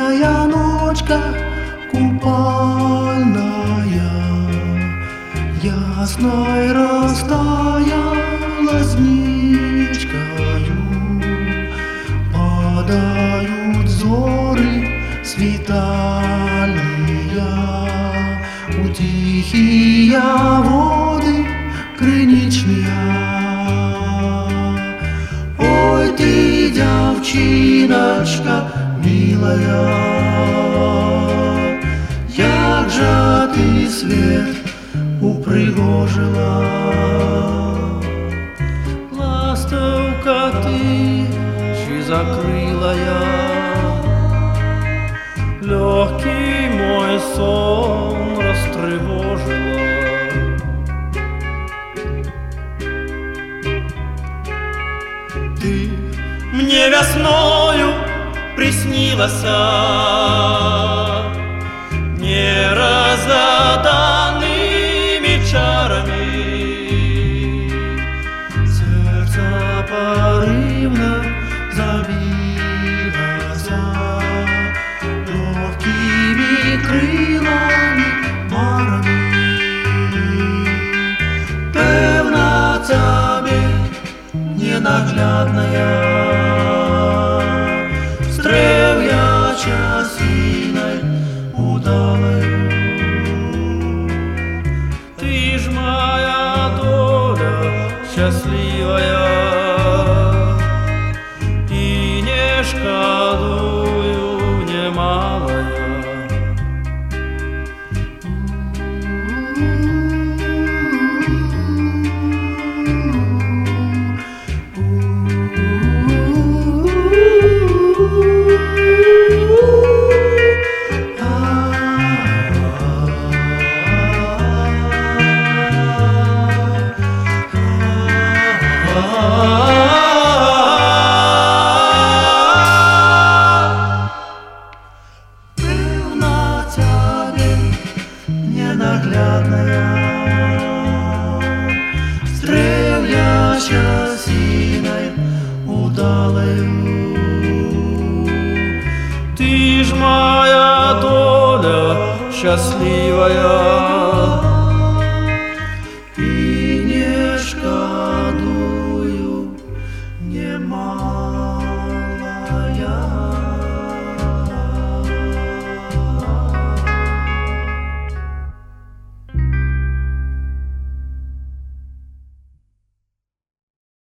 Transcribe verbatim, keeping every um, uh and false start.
Летняя ночка купальная ясной растаяла сничкою. Падают зоры свитальные у тихие воды крыничные. Ой, ты, девчиночка милая, як же ты свет упригожила. Ластовка ты, чи закрылая, легкий мой сон растревожила. Ты мне весною приснилась неразгаданными чарами. Сердце порывно забилось легкими крылами марами. Певна тебе ненаглядная стрев'яча синою удалою. Ты ж моя доля счастливая, и не шкодую немалая. Певна тебе ненаглядная стрев'яча синою удалою. Ты ж моя доля счастливая,